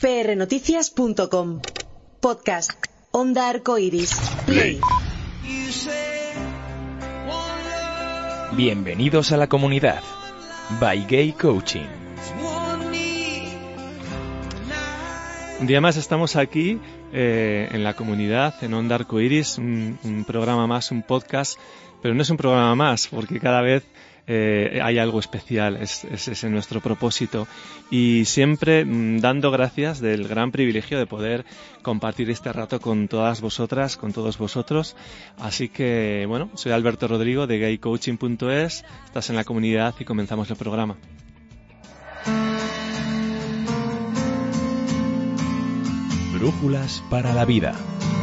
prnoticias.com. Podcast. Onda Arcoiris. Play. Bienvenidos a la comunidad. By Gay Coaching. Un día más estamos aquí en la comunidad, en Onda Arcoiris, un programa más, un podcast, pero no es un programa más, porque cada vez hay algo especial, es ese nuestro propósito, y siempre dando gracias del gran privilegio de poder compartir este rato con todas vosotras, con todos vosotros. Así que, bueno, soy Alberto Rodrigo de gaycoaching.es, estás en la comunidad y comenzamos el programa. Brújulas para la vida.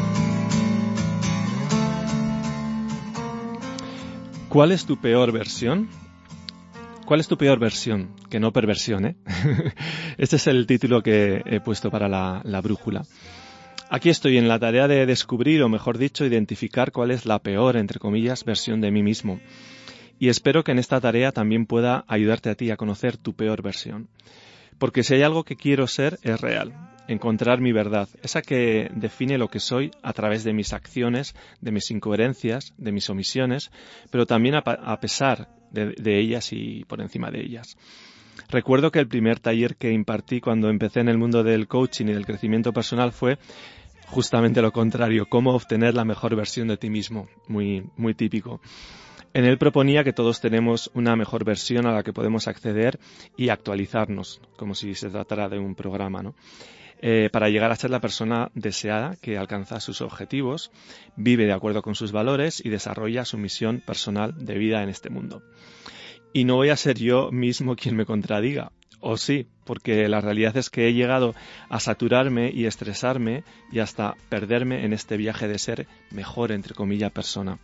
¿Cuál es tu peor versión? ¿Cuál es tu peor versión? Que no perversión, ¿eh? Este es el título que he puesto para la brújula. Aquí estoy en la tarea de descubrir, o mejor dicho, identificar cuál es la peor, entre comillas, versión de mí mismo. Y espero que en esta tarea también pueda ayudarte a ti a conocer tu peor versión. Porque si hay algo que quiero ser, es real. Encontrar mi verdad, esa que define lo que soy a través de mis acciones, de mis incoherencias, de mis omisiones, pero también a pesar de ellas y por encima de ellas. Recuerdo que el primer taller que impartí cuando empecé en el mundo del coaching y del crecimiento personal fue justamente lo contrario, cómo obtener la mejor versión de ti mismo, muy típico. En él proponía que todos tenemos una mejor versión a la que podemos acceder y actualizarnos, como si se tratara de un programa, ¿no? Para llegar a ser la persona deseada que alcanza sus objetivos, vive de acuerdo con sus valores y desarrolla su misión personal de vida en este mundo. Y no voy a ser yo mismo quien me contradiga, o sí, porque la realidad es que he llegado a saturarme y estresarme y hasta perderme en este viaje de ser mejor, entre comillas, persona.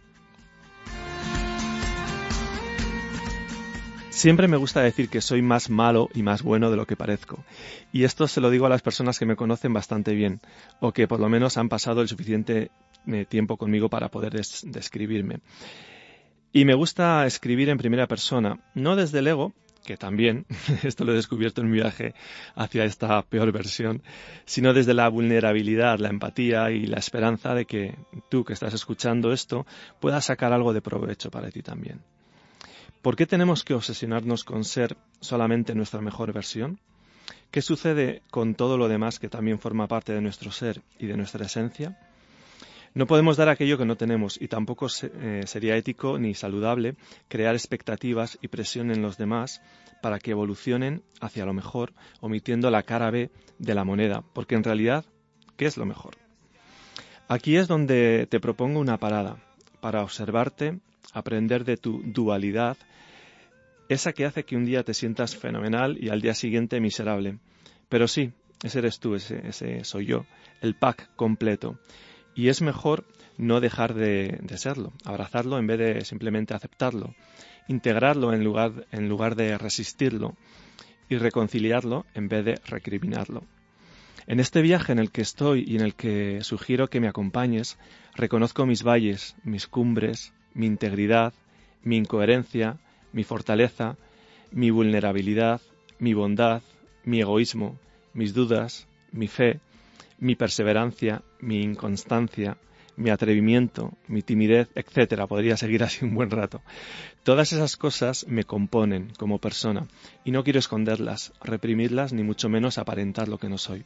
Siempre me gusta decir que soy más malo y más bueno de lo que parezco. Y esto se lo digo a las personas que me conocen bastante bien, o que por lo menos han pasado el suficiente tiempo conmigo para poder describirme. Y me gusta escribir en primera persona, no desde el ego, que también, esto lo he descubierto en mi viaje hacia esta peor versión, sino desde la vulnerabilidad, la empatía y la esperanza de que tú que estás escuchando esto puedas sacar algo de provecho para ti también. ¿Por qué tenemos que obsesionarnos con ser solamente nuestra mejor versión? ¿Qué sucede con todo lo demás que también forma parte de nuestro ser y de nuestra esencia? No podemos dar aquello que no tenemos y tampoco sería ético ni saludable crear expectativas y presión en los demás para que evolucionen hacia lo mejor, omitiendo la cara B de la moneda, porque en realidad, ¿qué es lo mejor? Aquí es donde te propongo una parada para observarte, aprender de tu dualidad, esa que hace que un día te sientas fenomenal y al día siguiente miserable. Pero sí, ese eres tú, ese soy yo, el pack completo. Y es mejor no dejar de serlo, abrazarlo en vez de simplemente aceptarlo, integrarlo en lugar de resistirlo y reconciliarlo en vez de recriminarlo. En este viaje en el que estoy y en el que sugiero que me acompañes, reconozco mis valles, mis cumbres, mi integridad, mi incoherencia, mi fortaleza, mi vulnerabilidad, mi bondad, mi egoísmo, mis dudas, mi fe, mi perseverancia, mi inconstancia, mi atrevimiento, mi timidez, etc. Podría seguir así un buen rato. Todas esas cosas me componen como persona y no quiero esconderlas, reprimirlas ni mucho menos aparentar lo que no soy.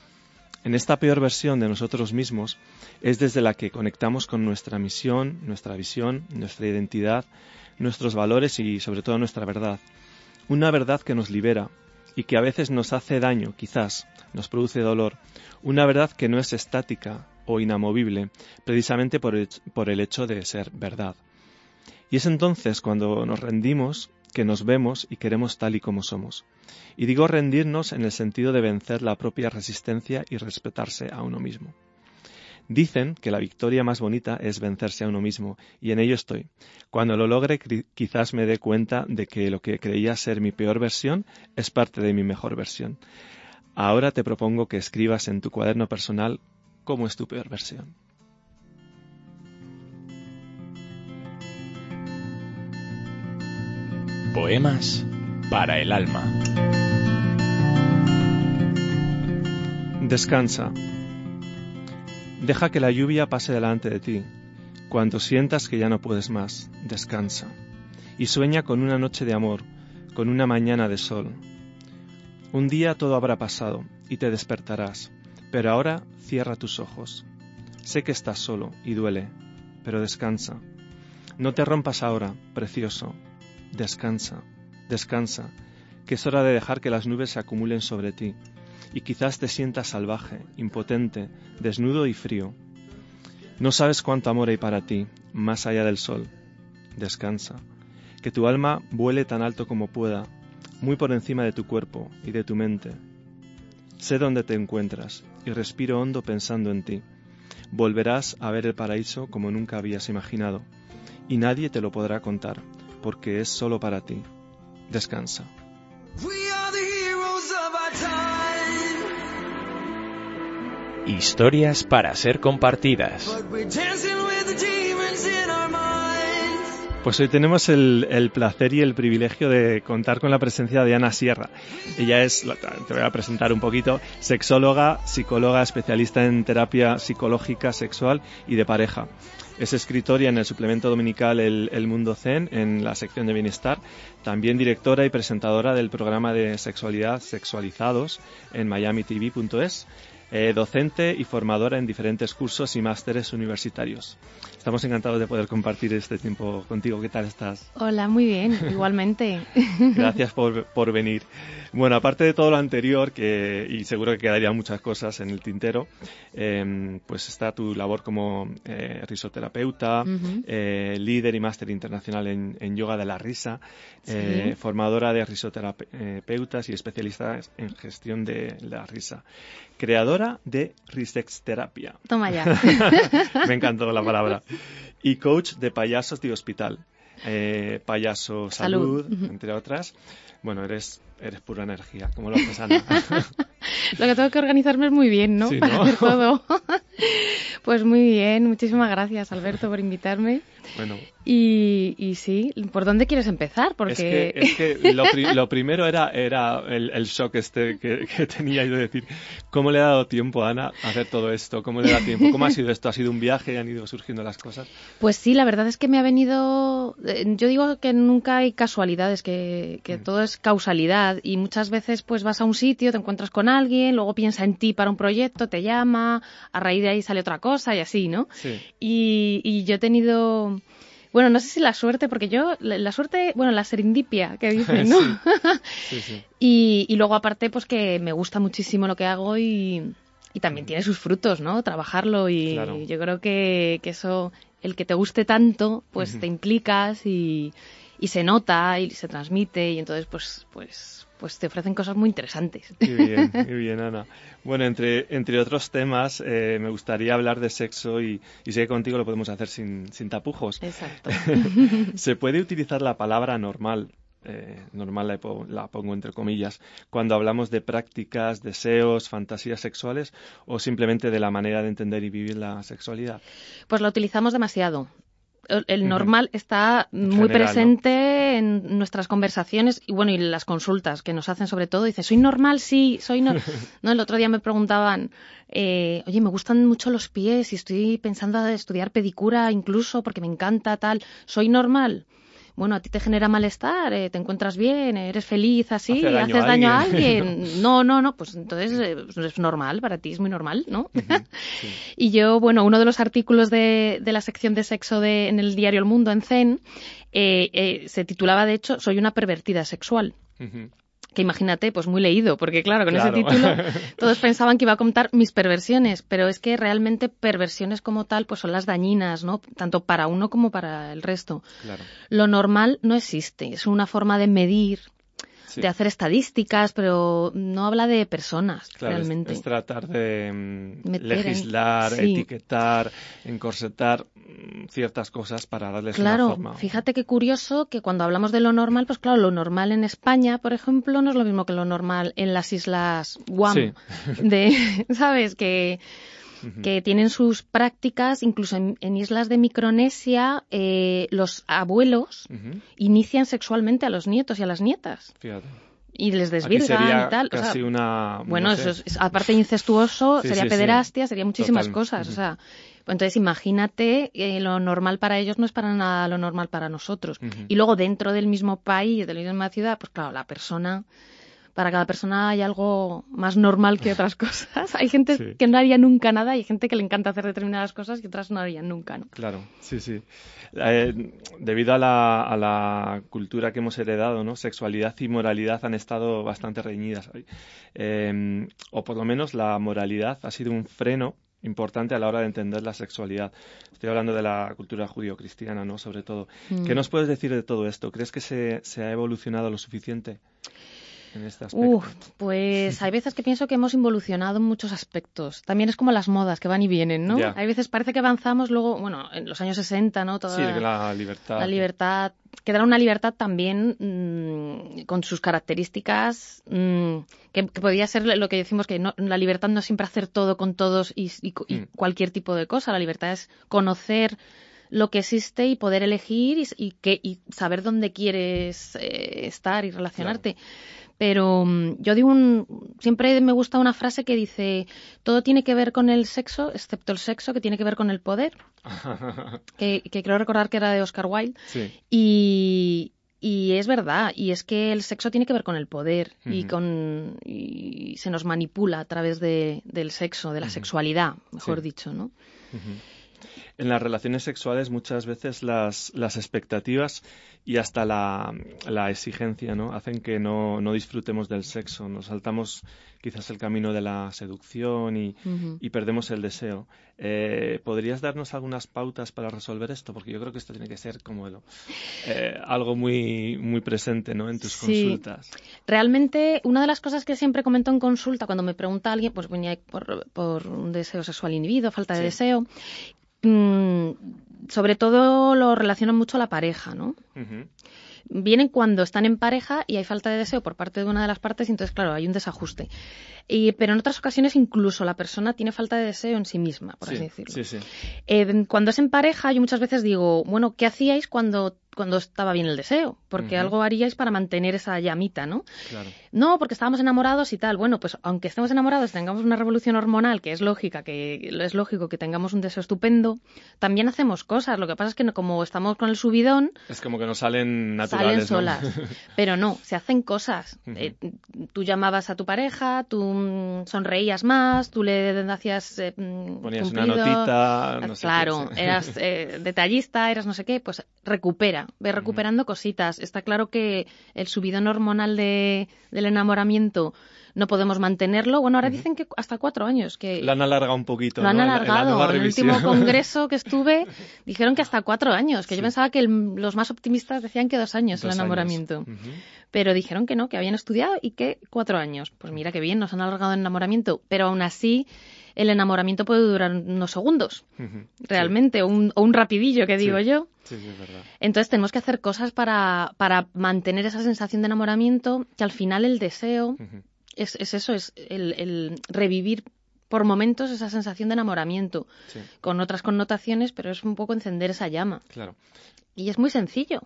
En esta peor versión de nosotros mismos es desde la que conectamos con nuestra misión, nuestra visión, nuestra identidad, nuestros valores y sobre todo nuestra verdad. Una verdad que nos libera y que a veces nos hace daño, quizás, nos produce dolor. Una verdad que no es estática o inamovible, precisamente por el hecho de ser verdad. Y es entonces cuando nos rendimos que nos vemos y queremos tal y como somos. Y digo rendirnos en el sentido de vencer la propia resistencia y respetarse a uno mismo. Dicen que la victoria más bonita es vencerse a uno mismo, y en ello estoy. Cuando lo logre, quizás me dé cuenta de que lo que creía ser mi peor versión es parte de mi mejor versión. Ahora te propongo que escribas en tu cuaderno personal cómo es tu peor versión. Poemas para el alma. Descansa. Deja que la lluvia pase delante de ti. Cuando sientas que ya no puedes más, descansa. Y sueña con una noche de amor, con una mañana de sol. Un día todo habrá pasado y te despertarás, pero ahora cierra tus ojos. Sé que estás solo y duele, pero descansa. No te rompas ahora, precioso. Descansa, descansa, que es hora de dejar que las nubes se acumulen sobre ti, y quizás te sientas salvaje, impotente, desnudo y frío. No sabes cuánto amor hay para ti, más allá del sol. Descansa, que tu alma vuele tan alto como pueda, muy por encima de tu cuerpo y de tu mente. Sé dónde te encuentras, y respiro hondo pensando en ti. Volverás a ver el paraíso como nunca habías imaginado, y nadie te lo podrá contar, porque es solo para ti. Descansa. Historias para ser compartidas. Pues hoy tenemos el placer y el privilegio de contar con la presencia de Ana Sierra. Ella es, te voy a presentar un poquito, sexóloga, psicóloga, especialista en terapia psicológica, sexual y de pareja. Es escritora en el suplemento dominical El Mundo Zen, en la sección de bienestar. También directora y presentadora del programa de sexualidad Sexualizados en miamitv.es. Docente y formadora en diferentes cursos y másteres universitarios. Estamos encantados de poder compartir este tiempo contigo. ¿Qué tal estás? Hola, muy bien, igualmente. Gracias por venir. Bueno, aparte de todo lo anterior, y seguro que quedarían muchas cosas en el tintero, pues está tu labor como risoterapeuta, líder y máster internacional en yoga de la risa, Sí. formadora de risoterapeutas y especialista en gestión de la risa. Creadora de Risexterapia. Toma ya. Me encantó la palabra. Y coach de payasos de hospital. Payaso Salud, entre otras. Bueno, eres pura energía, como lo haces, Ana. Lo que tengo que organizarme es muy bien, ¿no? Sí, Para ¿no? hacer todo. Pues muy bien, muchísimas gracias, Alberto, por invitarme. Bueno, Y sí, ¿por dónde quieres empezar? Porque es que lo primero era el shock que tenía yo de decir, ¿cómo le ha dado tiempo a Ana a hacer todo esto? ¿Cómo le da tiempo? ¿Cómo ha sido esto? ¿Ha sido un viaje y han ido surgiendo las cosas? Pues sí, la verdad es que me ha venido... Yo digo que nunca hay casualidades, que todo es causalidad y muchas veces pues vas a un sitio, te encuentras con alguien, luego piensa en ti para un proyecto, te llama, a raíz de ahí sale otra cosa y así, ¿no? Sí. Y yo he tenido... Bueno, no sé si la suerte, porque yo, la suerte, bueno, la serendipia, que dicen, ¿no? Sí. Y luego aparte, pues que me gusta muchísimo lo que hago y también tiene sus frutos, ¿no? Trabajarlo y Claro. yo creo que eso, el que te guste tanto, pues te implicas y se nota y se transmite y entonces pues te ofrecen cosas muy interesantes. Qué bien, Ana. Bueno, entre otros temas, me gustaría hablar de sexo y sé que contigo lo podemos hacer sin tapujos. Exacto. ¿Se puede utilizar la palabra normal? Normal la pongo entre comillas, cuando hablamos de prácticas, deseos, fantasías sexuales o simplemente de la manera de entender y vivir la sexualidad. Pues la utilizamos demasiado. El normal está muy general, presente en nuestras conversaciones y bueno, y las consultas que nos hacen sobre todo. Dice, ¿soy normal? Sí, soy normal. No, el otro día me preguntaban, oye, me gustan mucho los pies y estoy pensando en estudiar pedicura incluso porque me encanta tal. ¿Soy normal? Bueno, a ti te genera malestar, te encuentras bien, eres feliz así, haces daño a alguien. No, pues entonces es normal, para ti es muy normal, ¿no? Sí. Y yo, bueno, uno de los artículos de la sección de sexo en el diario El Mundo, en Zen, se titulaba, de hecho, Soy una pervertida sexual. Que imagínate, pues muy leído, porque claro, con ese título todos pensaban que iba a contar mis perversiones, pero es que realmente perversiones como tal pues son las dañinas, ¿no? Tanto para uno como para el resto. Claro. Lo normal no existe, es una forma de medir, de hacer estadísticas, pero no habla de personas, claro, realmente. Es tratar de legislar, etiquetar, encorsetar ciertas cosas para darles una forma. Claro, fíjate qué curioso que cuando hablamos de lo normal, pues claro, lo normal en España, por ejemplo, no es lo mismo que lo normal en las islas Guam, ¿sabes? Que tienen sus prácticas, incluso en islas de Micronesia, los abuelos inician sexualmente a los nietos y a las nietas. Fíjate. y les Aquí desvirgan sería y tal. casi una... Bueno, no sé. eso es, aparte de incestuoso, Sí, sería sí, pederastia, sí. sería muchísimas Total. cosas. O sea, entonces imagínate, lo normal para ellos no es para nada lo normal para nosotros. Y luego dentro del mismo país, de la misma ciudad, pues claro, para cada persona hay algo más normal que otras cosas. Hay gente Sí. que no haría nunca nada y hay gente que le encanta hacer determinadas cosas y otras no harían nunca, ¿no? Claro, sí, sí. Debido a la cultura que hemos heredado, ¿no? Sexualidad y moralidad han estado bastante reñidas. O por lo menos la moralidad ha sido un freno importante a la hora de entender la sexualidad. Estoy hablando de la cultura judío-cristiana, ¿no? Sobre todo. ¿Qué nos puedes decir de todo esto? ¿Crees que se ha evolucionado lo suficiente en este aspecto? Pues hay veces que pienso que hemos involucionado en muchos aspectos. También es como las modas que van y vienen, ¿no? Ya. Hay veces parece que avanzamos, luego, bueno, en los años 60, ¿no? Sí, la libertad. La libertad, que era una libertad también con sus características, que podía ser lo que decimos que la libertad no es siempre hacer todo con todos y cualquier tipo de cosa. La libertad es conocer lo que existe y poder elegir y saber dónde quieres estar y relacionarte. Claro. Pero yo siempre me gusta una frase que dice, todo tiene que ver con el sexo, excepto el sexo, que tiene que ver con el poder. que creo recordar que era de Oscar Wilde. Sí. Y es verdad, y es que el sexo tiene que ver con el poder y se nos manipula a través del sexo, de la sexualidad, mejor dicho, ¿no? En las relaciones sexuales muchas veces las expectativas y hasta la exigencia, ¿no? Hacen que no disfrutemos del sexo, nos saltamos quizás el camino de la seducción y perdemos el deseo. ¿Podrías darnos algunas pautas para resolver esto? Porque yo creo que esto tiene que ser como algo muy, muy presente, ¿no? En tus consultas. Realmente, una de las cosas que siempre comento en consulta cuando me pregunta alguien, pues venía por un deseo sexual inhibido, falta de deseo, sobre todo lo relacionan mucho a la pareja, ¿no? Vienen cuando están en pareja y hay falta de deseo por parte de una de las partes y entonces, claro, hay un desajuste. Pero en otras ocasiones incluso la persona tiene falta de deseo en sí misma, por así decirlo. Sí, sí. Cuando es en pareja, yo muchas veces digo, bueno, ¿qué hacíais cuando estaba bien el deseo? Porque algo haríais para mantener esa llamita, ¿no? Claro. No, porque estábamos enamorados y tal. Bueno, pues aunque estemos enamorados, tengamos una revolución hormonal, que es lógico que tengamos un deseo estupendo, también hacemos cosas. Lo que pasa es que como estamos con el subidón... Es como que nos salen naturales, salen solas. ¿no? Pero no, se hacen cosas. Tú llamabas a tu pareja, tú sonreías más, tú le hacías ponías cumplido, una notita, no sé claro, qué, sí. eras detallista, eras no sé qué, pues ve recuperando cositas. Está claro que el subidón hormonal del enamoramiento no podemos mantenerlo. Bueno, ahora dicen que hasta 4 años. Que lo han alargado un poquito, lo han ¿no? alargado. En el último congreso que estuve dijeron que hasta 4 años, que yo pensaba que los más optimistas decían que 2 años el enamoramiento. Pero dijeron que no, que habían estudiado y que 4 años. Pues mira qué bien, nos han alargado el enamoramiento. Pero aún así, el enamoramiento puede durar unos segundos, realmente, o un rapidillo, que digo yo. Sí, es verdad. Entonces tenemos que hacer cosas para mantener esa sensación de enamoramiento, que al final el deseo es eso, es el revivir por momentos esa sensación de enamoramiento, con otras connotaciones, pero es un poco encender esa llama. Claro. Y es muy sencillo.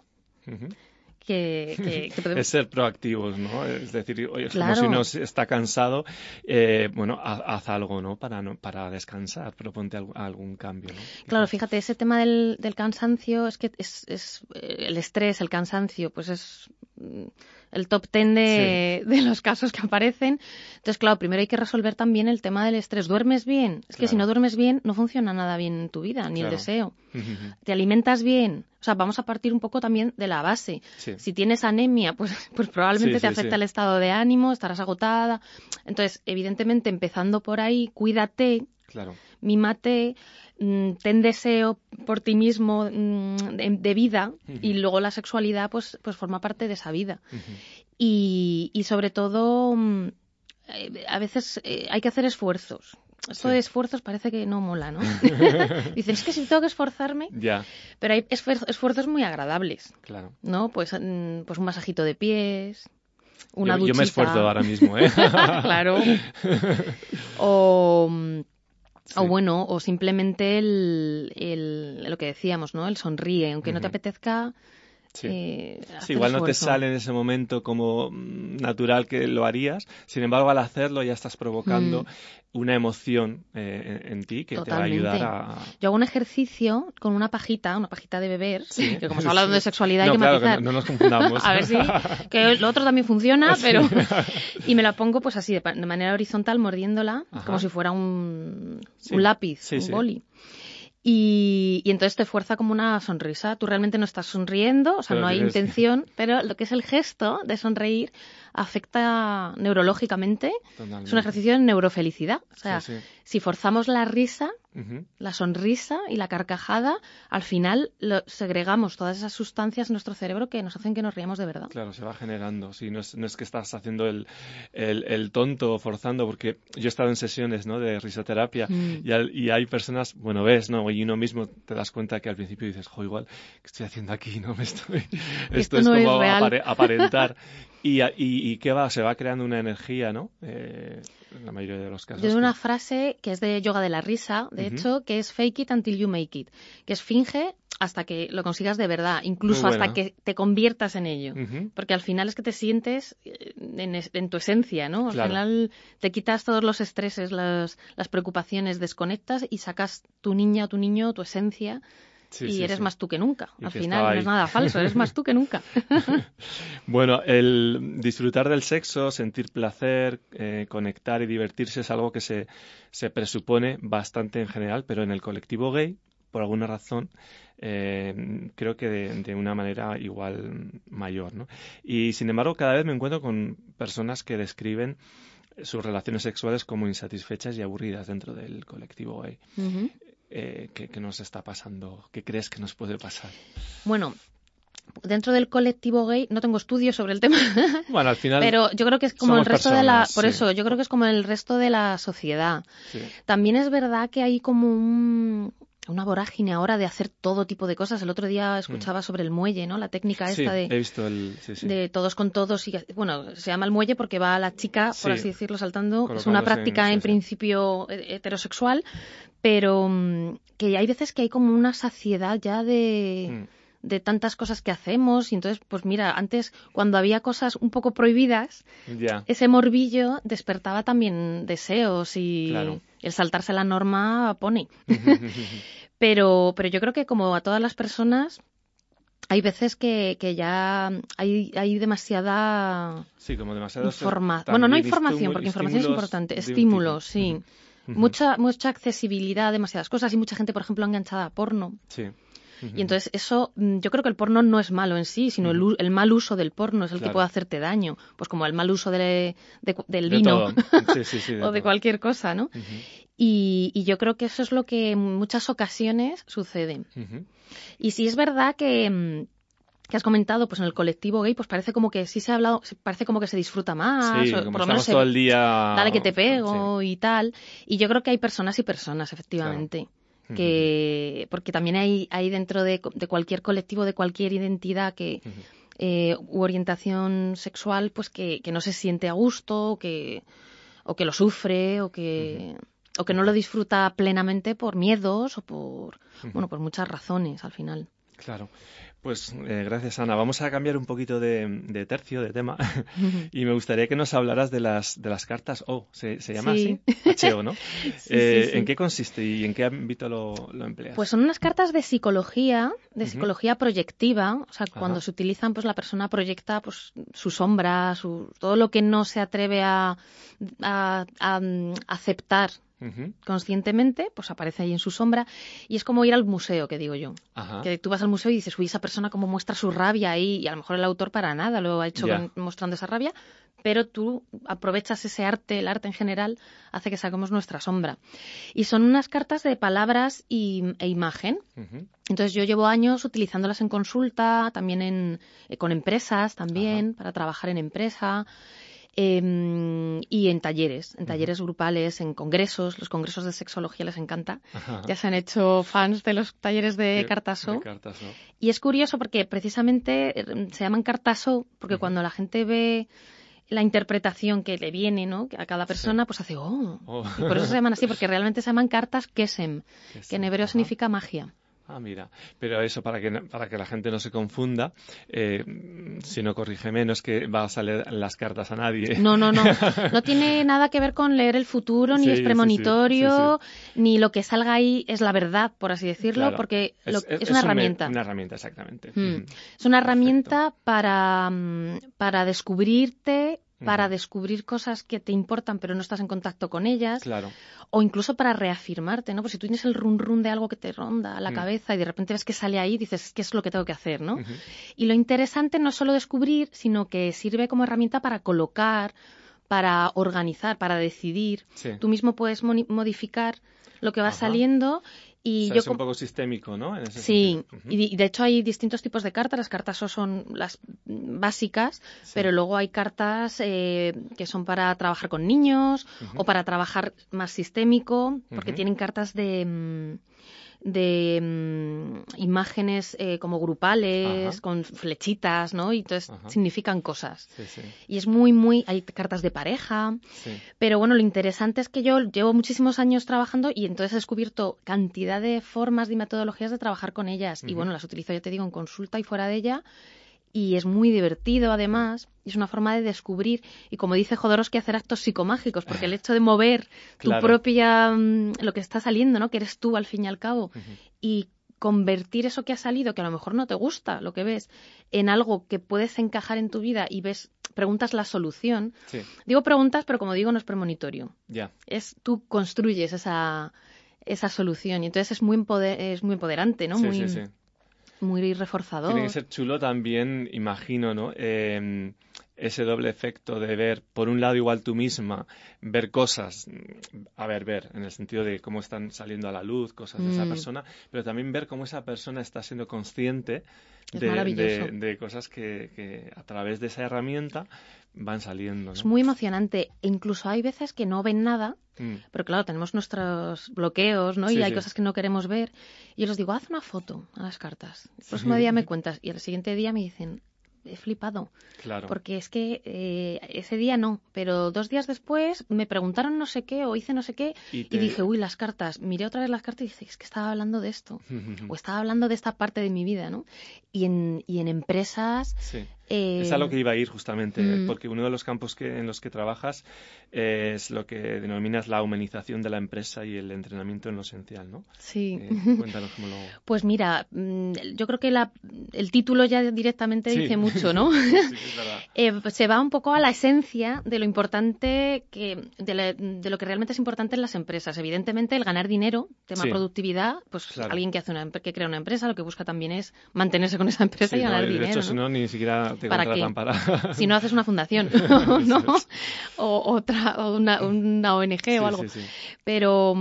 Que podemos... Es ser proactivos, ¿no? Es decir, oye, claro. como si uno está cansado, bueno, haz algo, ¿no? Para descansar, proponte algún cambio, ¿no? Claro, fíjate, ese tema del cansancio, es que es el estrés, el cansancio, pues es el top 10 de los casos que aparecen. Entonces, claro, primero hay que resolver también el tema del estrés. ¿Duermes bien? Es que si no duermes bien, no funciona nada bien en tu vida, ni el deseo. ¿Te alimentas bien? O sea, vamos a partir un poco también de la base. Si tienes anemia, pues probablemente te afecta el estado de ánimo, estarás agotada. Entonces, evidentemente, empezando por ahí, cuídate, mímate, ten deseo por ti mismo de vida y luego la sexualidad pues forma parte de esa vida. Y sobre todo, a veces hay que hacer esfuerzos. Esto de esfuerzos parece que no mola, ¿no? Dicen, es que si tengo que esforzarme... Pero hay esfuerzos muy agradables, ¿no? Pues un masajito de pies, una duchita... Yo me esfuerzo ahora mismo, ¿eh? Claro. O bueno, o simplemente lo que decíamos, ¿no? El sonríe, aunque no te apetezca... Sí, igual no te sale en ese momento como natural que lo harías, sin embargo al hacerlo ya estás provocando una emoción en ti que Totalmente. te va a ayudar a... Yo hago un ejercicio con una pajita de beber, Sí. que como se habla de sexualidad hay No, que claro, matizar. que no nos confundamos. A ver si, que lo otro también funciona, pero... Y me la pongo pues así, de manera horizontal, mordiéndola, como si fuera un lápiz, un boli. Y entonces te fuerza como una sonrisa. Tú realmente no estás sonriendo, o sea, no hay intención, pero lo que es el gesto de sonreír afecta neurológicamente. Totalmente. Es un ejercicio de neurofelicidad. O sea, si forzamos la risa, la sonrisa y la carcajada, al final segregamos todas esas sustancias en nuestro cerebro que nos hacen que nos riamos de verdad. Claro, se va generando. Sí, no es que estás haciendo el tonto o forzando, porque yo he estado en sesiones, ¿no?, de risoterapia y hay personas, bueno, ves, ¿no?, y uno mismo te das cuenta que al principio dices, igual, ¿qué estoy haciendo aquí? No me estoy... Esto es no como es real. Aparentar. Y ¿qué va? Se va creando una energía, ¿no? En la mayoría de los casos. Yo tengo una frase que es de yoga de la risa, de hecho, que es fake it until you make it, que es finge hasta que lo consigas de verdad, incluso hasta que te conviertas en ello. Porque al final es que te sientes en tu esencia, ¿no? Al final te quitas todos los estreses, las preocupaciones, desconectas y sacas tu niña, tu niño, tu esencia. Y eres más tú que nunca. Al final no es nada falso, eres más tú que nunca. Bueno, el disfrutar del sexo, sentir placer, conectar y divertirse es algo que se presupone bastante en general, pero en el colectivo gay, por alguna razón, creo que de una manera igual mayor, ¿no? Y sin embargo, cada vez me encuentro con personas que describen sus relaciones sexuales como insatisfechas y aburridas dentro del colectivo gay. ¿Qué nos está pasando? ¿Qué crees que nos puede pasar? Bueno, dentro del colectivo gay no tengo estudios sobre el tema. Bueno, al final pero yo creo que es como el resto personas, por eso yo creo que es como el resto de la sociedad. Sí. También es verdad que hay como una vorágine ahora de hacer todo tipo de cosas. El otro día escuchaba sobre el muelle, ¿no? La técnica esta de... he visto de todos con todos. Y, bueno, se llama el muelle porque va la chica, por así decirlo, saltando. Es una práctica en principio heterosexual, pero que hay veces que hay como una saciedad ya de tantas cosas que hacemos. Y entonces, pues mira, antes cuando había cosas un poco prohibidas, ese morbillo despertaba también deseos y el saltarse la norma pone. pero yo creo que como a todas las personas hay veces que ya hay demasiada información. Bueno, no información, porque información es importante. Estímulos, sí. Mucha accesibilidad a demasiadas cosas y mucha gente, por ejemplo, enganchada a porno. Sí. Y entonces eso, yo creo que el porno no es malo en sí, sino el mal uso del porno es el que puede hacerte daño. Pues como el mal uso del vino o de cualquier cosa, ¿no? Y yo creo que eso es lo que en muchas ocasiones sucede. Y sí es verdad que has comentado, pues en el colectivo gay, pues parece como que sí se ha hablado, parece como que se disfruta más, o por lo menos todo el día... dale que te pego y tal. Y yo creo que hay personas y personas, efectivamente. Porque también hay dentro de cualquier colectivo, de cualquier identidad u orientación sexual, pues que no se siente a gusto, o que lo sufre, o que no lo disfruta plenamente por miedos o por muchas razones al final. Claro. Pues gracias, Ana. Vamos a cambiar un poquito de tercio, de tema, y me gustaría que nos hablaras de las cartas O. ¿Se llama así? HO, ¿no? Sí. ¿En qué consiste y en qué ámbito lo empleas? Pues son unas cartas de psicología proyectiva. O sea, cuando se utilizan, pues la persona proyecta pues su sombra, todo lo que no se atreve a aceptar conscientemente, pues aparece ahí en su sombra, y es como ir al museo, que digo yo. Que tú vas al museo y dices, uy, esa persona como muestra su rabia ahí, y a lo mejor el autor para nada lo ha hecho mostrando esa rabia, pero tú aprovechas ese arte, el arte en general, hace que saquemos nuestra sombra. Y son unas cartas de palabras e imagen. Entonces yo llevo años utilizándolas en consulta, también con empresas, también, para trabajar en empresa. Y en talleres grupales, en congresos. Los congresos de sexología les encanta. Ya se han hecho fans de los talleres de cartas O. Y es curioso porque precisamente se llaman cartas O porque cuando la gente ve la interpretación que le viene, ¿no?, a cada persona, pues hace Y por eso se llaman así, porque realmente se llaman cartas Kesem, que en hebreo significa magia. Ah, mira. Pero eso, para que la gente no se confunda, si no corrígeme, no es que vas a leer las cartas a nadie. No. No tiene nada que ver con leer el futuro, ni es premonitorio, ni lo que salga ahí es la verdad, por así decirlo, Claro. porque es una herramienta. Una herramienta, exactamente. Es una herramienta para descubrirte, para descubrir cosas que te importan pero no estás en contacto con ellas. Claro. O incluso para reafirmarte, ¿no? Pues si tú tienes el run de algo que te ronda la cabeza y de repente ves que sale ahí, dices, ¿qué es lo que tengo que hacer, no? Y lo interesante no es solo descubrir, sino que sirve como herramienta para colocar, para organizar, para decidir. Sí. Tú mismo puedes modificar lo que va saliendo. Y o sea, es un poco sistémico, ¿no? En ese sí, sentido. y de hecho hay distintos tipos de cartas. Las cartas son las básicas, pero luego hay cartas que son para trabajar con niños o para trabajar más sistémico, porque tienen cartas de imágenes como grupales, con flechitas, ¿no? Y entonces significan cosas. Sí. Y es muy... Hay cartas de pareja, pero bueno, lo interesante es que yo llevo muchísimos años trabajando y entonces he descubierto cantidad de formas y metodologías de trabajar con ellas. Y bueno, las utilizo, ya te digo, en consulta y fuera de ella. Y es muy divertido, además, y es una forma de descubrir, y como dice Jodorowsky, hacer actos psicomágicos, porque el hecho de mover tu propia, lo que está saliendo, ¿no? Que eres tú, al fin y al cabo, y convertir eso que ha salido, que a lo mejor no te gusta, lo que ves, en algo que puedes encajar en tu vida y preguntas la solución. Sí. Digo preguntas, pero como digo, no es premonitorio. Ya. Tú construyes esa solución, y entonces es muy empoderante, ¿no? Sí. Muy reforzador. Tiene que ser chulo también, imagino, ¿no? Ese doble efecto de ver, por un lado, igual tú misma, ver cosas, ver, en el sentido de cómo están saliendo a la luz, cosas de esa persona, pero también ver cómo esa persona está siendo consciente de cosas que a través de esa herramienta van saliendo, ¿no? Es muy emocionante. E incluso hay veces que no ven nada, pero claro, tenemos nuestros bloqueos, ¿no? Y hay cosas que no queremos ver. Y yo les digo, haz una foto a las cartas. El próximo día me cuentas. Y al siguiente día me dicen, he flipado. Claro. Porque es que ese día no, pero 2 días después me preguntaron no sé qué o hice no sé qué y dije, uy, las cartas. Miré otra vez las cartas y dije, es que estaba hablando de esto. O estaba hablando de esta parte de mi vida, ¿no? Y en empresas... Sí. Es a lo que iba a ir justamente, porque uno de los campos en los que trabajas es lo que denominas la humanización de la empresa y el entrenamiento en lo esencial, ¿no? Sí. Cuéntanos cómo lo... Pues mira, yo creo que el título ya directamente dice mucho, ¿no? Sí, es verdad. Se va un poco a la esencia de lo importante de lo que realmente es importante en las empresas. Evidentemente, el ganar dinero, tema productividad, pues alguien que crea una empresa lo que busca también es mantenerse con esa empresa y ganar dinero. De hecho, ¿no? si no, ni siquiera te contratan para... Si no haces una fundación, ¿no? O una ONG o algo. Sí. Pero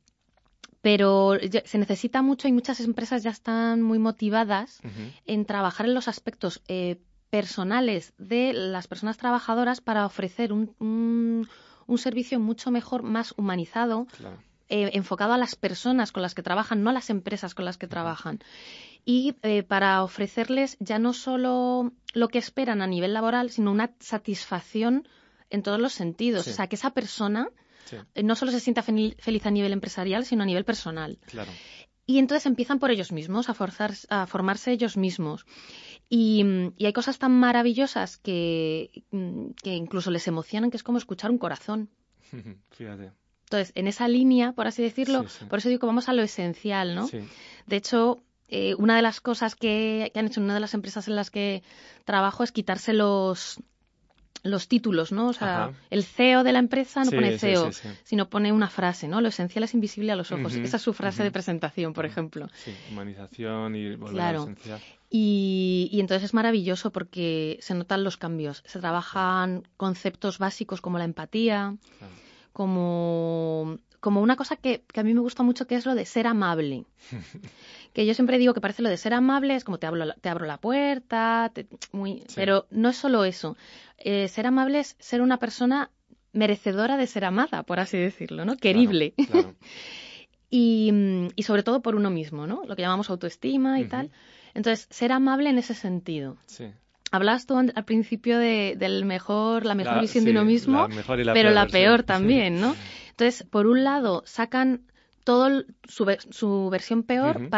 se necesita mucho y muchas empresas ya están muy motivadas en trabajar en los aspectos personales de las personas trabajadoras para ofrecer un servicio mucho mejor, más humanizado, enfocado a las personas con las que trabajan, no a las empresas con las que trabajan. Y para ofrecerles ya no solo lo que esperan a nivel laboral, sino una satisfacción en todos los sentidos. O sea, que esa persona no solo se sienta feliz a nivel empresarial, sino a nivel personal. Claro. Y entonces empiezan por ellos mismos, a formarse ellos mismos. Y hay cosas tan maravillosas que incluso les emocionan, que es como escuchar un corazón. Fíjate. Entonces, en esa línea, por así decirlo, por eso digo que vamos a lo esencial, ¿no? Sí. De hecho, una de las cosas que han hecho en una de las empresas en las que trabajo es quitarse los títulos, ¿no? O sea, el CEO de la empresa no pone CEO, sino pone una frase, ¿no? Lo esencial es invisible a los ojos. Esa es su frase de presentación, por ejemplo. Sí, humanización y volver a lo esencial. Y entonces es maravilloso porque se notan los cambios. Se trabajan conceptos básicos como la empatía, como una cosa que a mí me gusta mucho, que es lo de ser amable. Que yo siempre digo que parece lo de ser amable, es como te abro la puerta, pero no es solo eso. Ser amable es ser una persona merecedora de ser amada, por así decirlo, ¿no? Querible. Claro. Y sobre todo por uno mismo, ¿no? Lo que llamamos autoestima y tal. Entonces, ser amable en ese sentido. Sí. Hablabas tú al principio de la mejor visión de uno mismo, pero la peor también, ¿no? Entonces, por un lado, sacan todo su versión peor para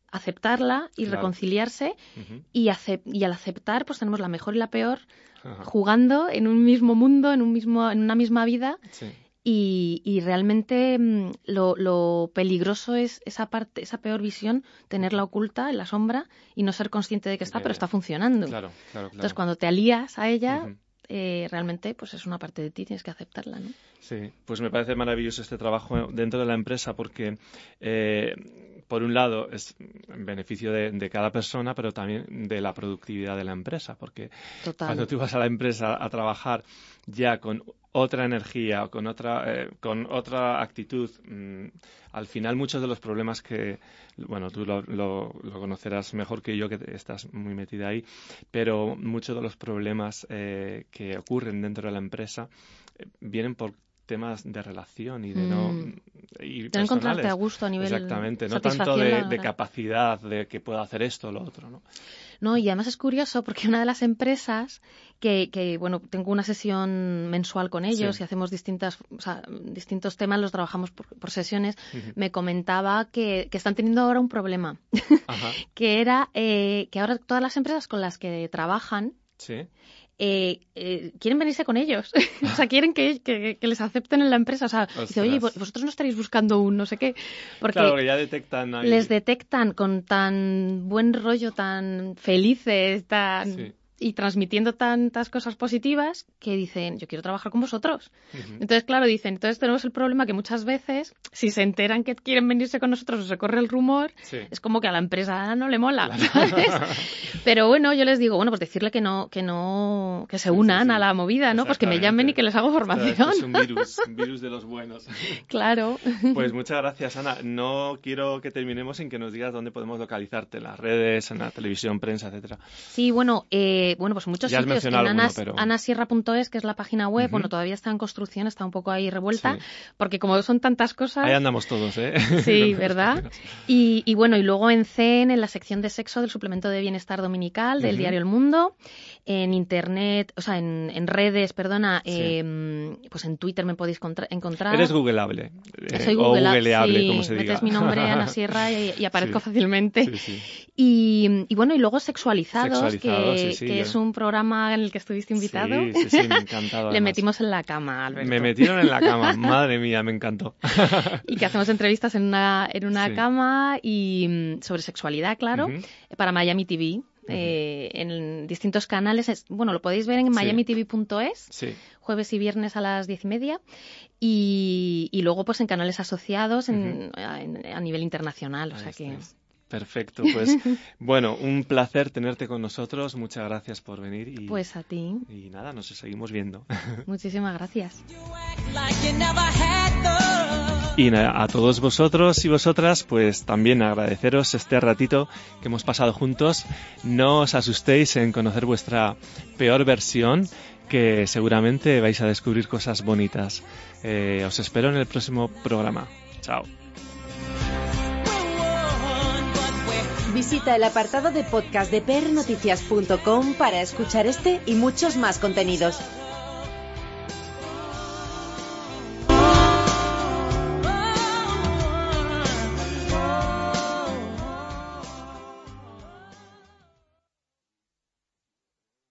aceptarla y reconciliarse, y al aceptar pues tenemos la mejor y la peor jugando en un mismo mundo, en una misma vida. Sí. Y realmente lo peligroso es esa peor visión, tenerla oculta en la sombra y no ser consciente de que está, pero está funcionando. Claro. Entonces, cuando te alías a ella, realmente pues es una parte de ti, tienes que aceptarla, ¿no? Sí, pues me parece maravilloso este trabajo dentro de la empresa porque, por un lado, es en beneficio de cada persona, pero también de la productividad de la empresa, porque cuando tú vas a la empresa a trabajar ya con otra energía o con otra actitud, al final muchos de los problemas que, bueno, tú lo conocerás mejor que yo, que estás muy metida ahí, pero muchos de los problemas que ocurren dentro de la empresa vienen por temas de relación y de de encontrarte a gusto a nivel exactamente, no tanto de capacidad de que pueda hacer esto o lo otro, ¿no? No, y además es curioso porque una de las empresas que bueno, tengo una sesión mensual con ellos y hacemos distintos temas, los trabajamos por sesiones, me comentaba que están teniendo ahora un problema, que era que ahora todas las empresas con las que trabajan quieren venirse con ellos. O sea, quieren que les acepten en la empresa. O sea, dice, oye, vosotros no estaréis buscando un no sé qué. Porque claro, que ya detectan ahí. Les detectan con tan buen rollo, tan felices, y transmitiendo tantas cosas positivas que dicen, yo quiero trabajar con vosotros. Entonces, claro, dicen, entonces tenemos el problema que muchas veces, si se enteran que quieren venirse con nosotros o se corre el rumor, es como que a la empresa no le mola, ¿sabes? Pero bueno, yo les digo, bueno, pues decirle que se unan a la movida, ¿no? Pues que me llamen y que les hago formación. Es un virus de los buenos. Claro. Pues muchas gracias, Ana. No quiero que terminemos sin que nos digas dónde podemos localizarte, en las redes, en la televisión, prensa, etcétera. Sí, bueno, pues muchos sitios, en anasierra.es, que es la página web, bueno, todavía está en construcción, está un poco ahí revuelta, porque como son tantas cosas... Ahí andamos todos, ¿eh? Sí, ¿verdad? Y bueno, y luego en CEN, en la sección de sexo del suplemento de bienestar dominical del diario El Mundo, en internet, o sea, en redes, perdona, pues en Twitter me podéis encontrar. Eres googleable. Soy googleable, como se diga. Metes mi nombre, Ana Sierra, y aparezco fácilmente. Sí. Y bueno, y luego Sexualizados, que es un programa en el que estuviste invitado. Sí, me ha encantado. Le metimos en la cama, Alberto. Me metieron en la cama, madre mía, me encantó. Y que hacemos entrevistas en una cama y sobre sexualidad, claro, para Miami TV. En distintos canales, bueno, lo podéis ver en miamitv.es, jueves y viernes a las 10:30, y luego pues en canales asociados a nivel internacional, o sea que... Perfecto, pues bueno, un placer tenerte con nosotros, muchas gracias por venir. Pues a ti. Y nada, nos seguimos viendo. Muchísimas gracias. Y a todos vosotros y vosotras, pues también agradeceros este ratito que hemos pasado juntos. No os asustéis en conocer vuestra peor versión, que seguramente vais a descubrir cosas bonitas. Os espero en el próximo programa. Chao. Visita el apartado de podcast de prnoticias.com para escuchar este y muchos más contenidos.